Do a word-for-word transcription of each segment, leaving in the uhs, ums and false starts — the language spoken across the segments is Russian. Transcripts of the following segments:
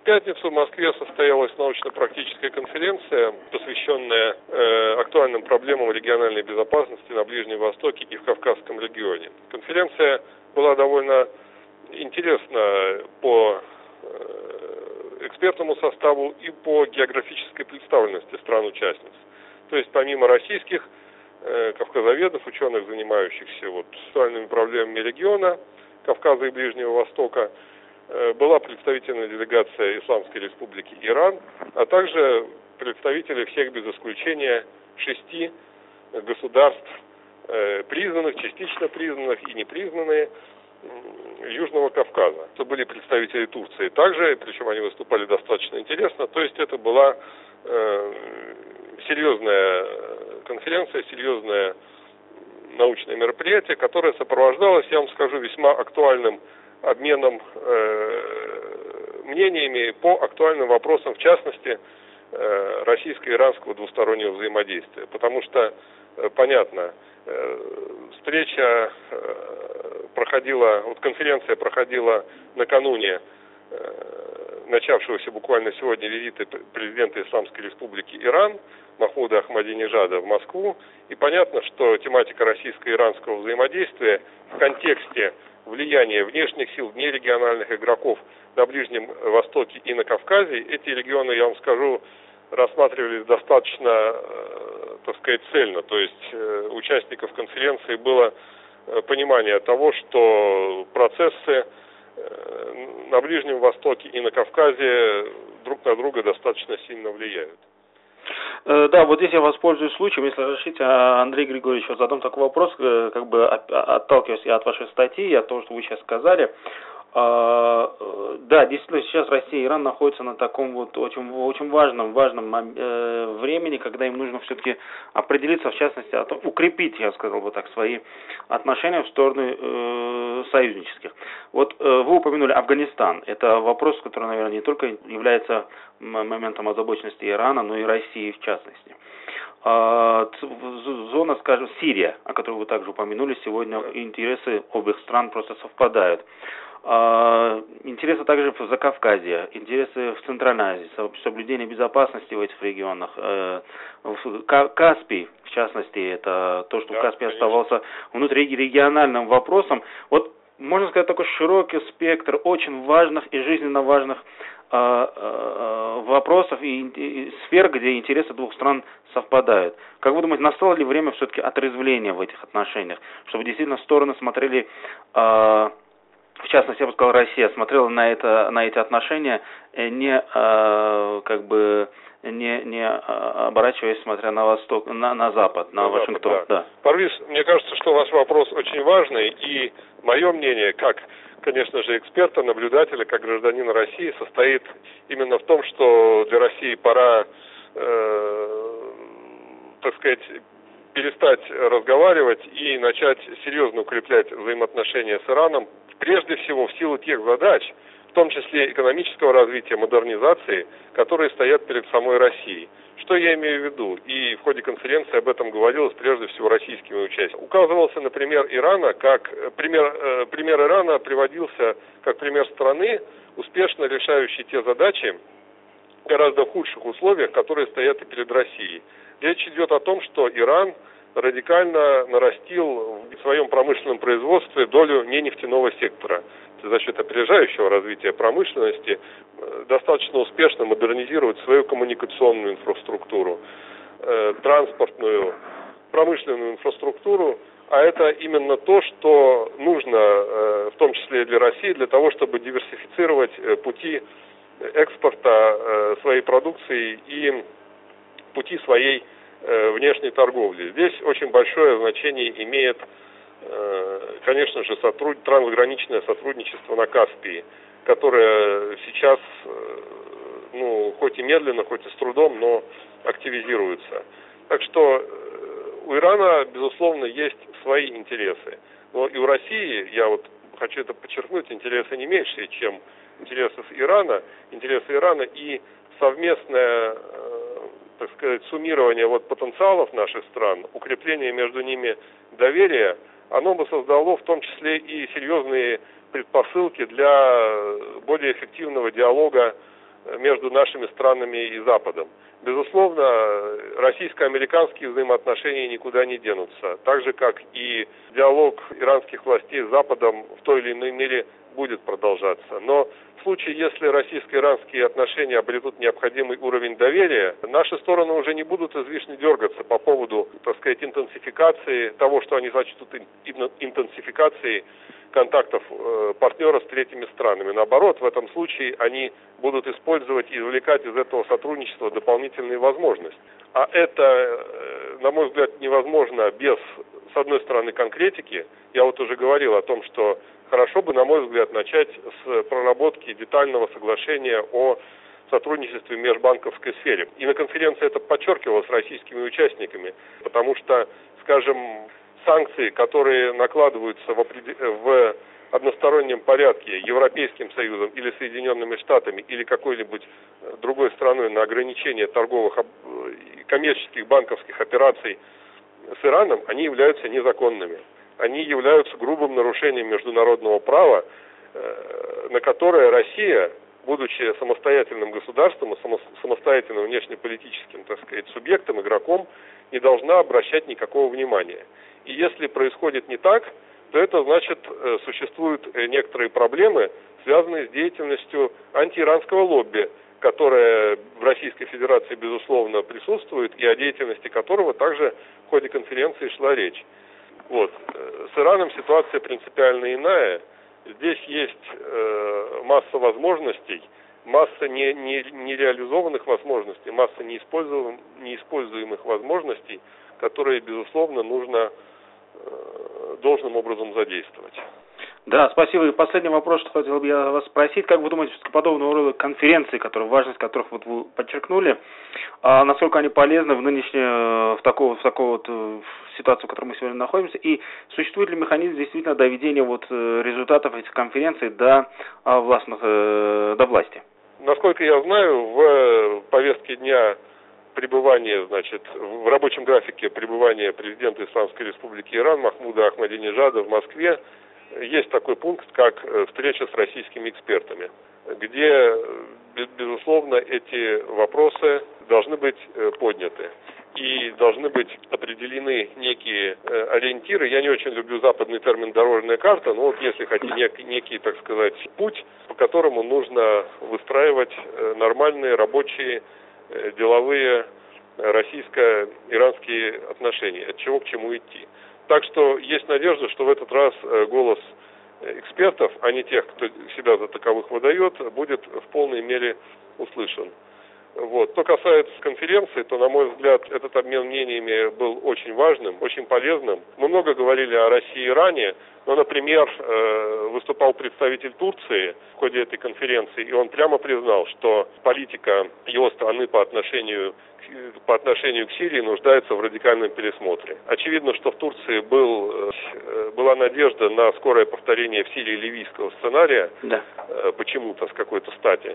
пятницу в Москве состоялась научно-практическая конференция, посвященная э, актуальным проблемам региональной безопасности на Ближнем Востоке и в Кавказском регионе. Конференция была довольно интересна по э, экспертному составу и по географической представленности стран-участниц. То есть помимо российских э, кавказоведов, ученых, занимающихся вот актуальными проблемами региона Кавказа и Ближнего Востока, была представительная делегация Исламской Республики Иран, а также представители всех без исключения шести государств, признанных, частично признанных и непризнанные Южного Кавказа. Это были представители Турции также, причем они выступали достаточно интересно. То есть это была э, серьезная конференция, серьезное научное мероприятие, которое сопровождалось, я вам скажу, весьма актуальным обменом э, мнениями по актуальным вопросам, в частности, э, российско-иранского двустороннего взаимодействия. Потому что, э, понятно, э, встреча э, проходила, вот конференция проходила накануне э, начавшегося буквально сегодня визита президента Исламской Республики Иран Махмуда Ахмадинежада в Москву. И понятно, что тематика российско-иранского взаимодействия в контексте влияние внешних сил, нерегиональных игроков на Ближнем Востоке и на Кавказе, эти регионы, я вам скажу, рассматривались достаточно, так сказать, цельно. То есть участников конференции было понимание того, что процессы на Ближнем Востоке и на Кавказе друг на друга достаточно сильно влияют. Да, вот здесь я воспользуюсь случаем, если разрешите, Андрей Григорьевич, вот задам такой вопрос, как бы отталкиваясь от вашей статьи, от того, что вы сейчас сказали. Да, действительно, сейчас Россия и Иран находятся на таком вот очень, очень важном, важном времени, когда им нужно все-таки определиться, в частности, о том, укрепить, я сказал бы так, свои отношения в сторону э, союзнических. Вот э, вы упомянули Афганистан. Это вопрос, который, наверное, не только является моментом озабоченности Ирана, но и России в частности. Зона, скажем, Сирия, о которой вы также упомянули, сегодня интересы обеих стран просто совпадают. Интересы также в Закавказье, интересы в Центральной Азии, соблюдение безопасности в этих регионах. В Каспий, в частности, это то, что да, Каспий конечно. оставался внутрирегиональным вопросом. Вот, можно сказать, такой широкий спектр очень важных и жизненно важных вопросов и, и сфер, где интересы двух стран совпадают. Как вы думаете, настало ли время все-таки отрезвления в этих отношениях, чтобы действительно стороны смотрели, э, в частности, я бы сказал, Россия смотрела на это, на эти отношения не э, как бы не не оборачиваясь, смотря на восток, на, на запад, на, на Вашингтон. Запад, да. Да. Парвиз, мне кажется, что ваш вопрос очень важный, и мое мнение, как конечно же, эксперта, наблюдателя, как гражданина России, состоит именно в том, что для России пора, э, так сказать, перестать разговаривать и начать серьезно укреплять взаимоотношения с Ираном, прежде всего в силу тех задач, в том числе экономического развития, модернизации, которые стоят перед самой Россией. Что я имею в виду? И в ходе конференции об этом говорилось прежде всего российскими участниками. Указывался на пример Ирана, как пример, э, пример Ирана приводился как пример страны, успешно решающей те задачи гораздо в худших условиях, которые стоят и перед Россией. Речь идет о том, что Иран радикально нарастил в своем промышленном производстве долю ненефтяного сектора. За счет опережающего развития промышленности достаточно успешно модернизировать свою коммуникационную инфраструктуру, э, транспортную, промышленную инфраструктуру, а это именно то, что нужно, э, в том числе и для России, для того, чтобы диверсифицировать э, пути экспорта э, своей продукции и пути своей э, внешней торговли. Здесь очень большое значение имеет, конечно же, сотруд... трансграничное сотрудничество на Каспии, которое сейчас, ну, хоть и медленно, хоть и с трудом, но активизируется. Так что у Ирана, безусловно, есть свои интересы. Но и у России, я вот хочу это подчеркнуть, интересы не меньшие, чем интересы Ирана, интересы Ирана и совместное, так сказать, суммирование вот потенциалов наших стран, укрепление между ними доверия, оно бы создало в том числе и серьезные предпосылки для более эффективного диалога между нашими странами и Западом. Безусловно, российско-американские взаимоотношения никуда не денутся, так же как и диалог иранских властей с Западом в той или иной мере будет продолжаться. Но в случае, если российско-иранские отношения обретут необходимый уровень доверия, наши стороны уже не будут излишне дергаться по поводу, так сказать, интенсификации того, что они сочтут интенсификацией контактов э, партнера с третьими странами. Наоборот, в этом случае они будут использовать и извлекать из этого сотрудничества дополнительные возможности. А это, э, на мой взгляд, невозможно без, с одной стороны, конкретики. Я вот уже говорил о том, что хорошо бы, на мой взгляд, начать с проработки детального соглашения о сотрудничестве в межбанковской сфере. И на конференции это подчеркивалось российскими участниками, потому что, скажем, санкции, которые накладываются в, опред... в одностороннем порядке Европейским Союзом или Соединенными Штатами или какой-нибудь другой страной на ограничение торговых коммерческих банковских операций с Ираном, они являются незаконными. Они являются грубым нарушением международного права, на которое Россия, будучи самостоятельным государством и самостоятельным внешнеполитическим, так сказать, субъектом, игроком, не должна обращать никакого внимания. И если происходит не так, то это значит, существуют некоторые проблемы, связанные с деятельностью антииранского лобби, которое в Российской Федерации, безусловно, присутствует, и о деятельности которого также в ходе конференции шла речь. Вот. С Ираном ситуация принципиально иная. Здесь есть э, масса возможностей, масса не, не, нереализованных возможностей, масса неиспользуем, неиспользуемых возможностей, которые, безусловно, нужно э, должным образом задействовать. Да, спасибо. И последний вопрос, что хотел бы я вас спросить. Как вы думаете, что подобного рода конференции, которые, важность которых вот вы подчеркнули, а насколько они полезны в нынешней, в такой, в такой вот ситуации, в которой мы сегодня находимся, и существует ли механизм действительно доведения вот результатов этих конференций до властных, до власти? Насколько я знаю, в повестке дня пребывания, значит, в рабочем графике пребывания президента Исламской Республики Иран Махмуда Ахмадинежада в Москве есть такой пункт, как встреча с российскими экспертами, где, безусловно, эти вопросы должны быть подняты и должны быть определены некие ориентиры. Я не очень люблю западный термин «дорожная карта», но вот если хотите некий, некий, так сказать, путь, по которому нужно выстраивать нормальные рабочие деловые российско-иранские отношения, от чего к чему идти. Так что есть надежда, что в этот раз голос экспертов, а не тех, кто себя за таковых выдает, будет в полной мере услышан. Вот. Что касается конференции, то, на мой взгляд, этот обмен мнениями был очень важным, очень полезным. Мы много говорили о России и Иране, но, например, выступал представитель Турции в ходе этой конференции, и он прямо признал, что политика его страны по отношению по отношению к Сирии нуждается в радикальном пересмотре. Очевидно, что в Турции был, была надежда на скорое повторение в Сирии ливийского сценария, да. Почему-то, с какой-то стати.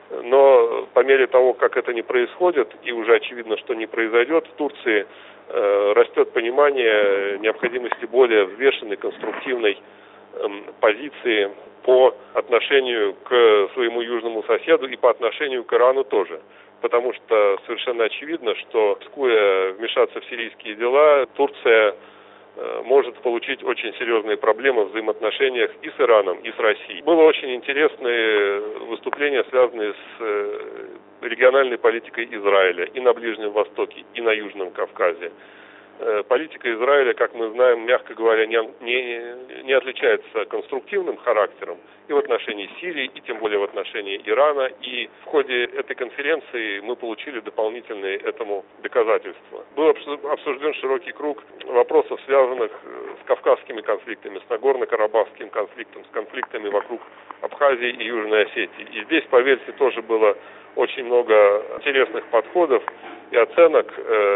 Но по мере того, как это не происходит, и уже очевидно, что не произойдет, в Турции э, растет понимание необходимости более взвешенной, конструктивной э, позиции по отношению к своему южному соседу и по отношению к Ирану тоже. Потому что совершенно очевидно, что, рискуя вмешаться в сирийские дела, Турция э, может получить очень серьезные проблемы в взаимоотношениях и с Ираном, и с Россией. Было очень интересное выступление, связанное с э, региональной политикой Израиля и на Ближнем Востоке, и на Южном Кавказе. Э, политика Израиля, как мы знаем, мягко говоря, не, не, не отличается конструктивным характером и в отношении Сирии, и тем более в отношении Ирана. И в ходе этой конференции мы получили дополнительные этому доказательства. Был обсужден широкий круг вопросов, связанных с кавказскими конфликтами, с Нагорно-Карабахским конфликтом, с конфликтами вокруг Абхазии и Южной Осетии. И здесь, поверьте, тоже было очень много интересных подходов и оценок,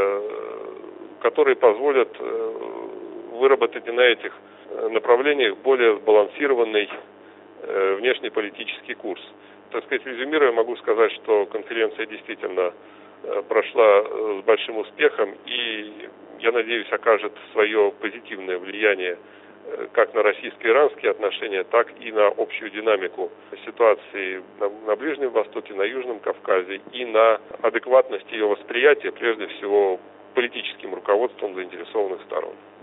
которые позволят выработать и на этих направлениях более сбалансированный внешнеполитический курс. Так сказать, резюмируя, могу сказать, что конференция действительно прошла с большим успехом и, я надеюсь, окажет свое позитивное влияние как на российско-иранские отношения, так и на общую динамику ситуации на, на Ближнем Востоке, на Южном Кавказе и на адекватность ее восприятия, прежде всего, политическим руководством заинтересованных сторон.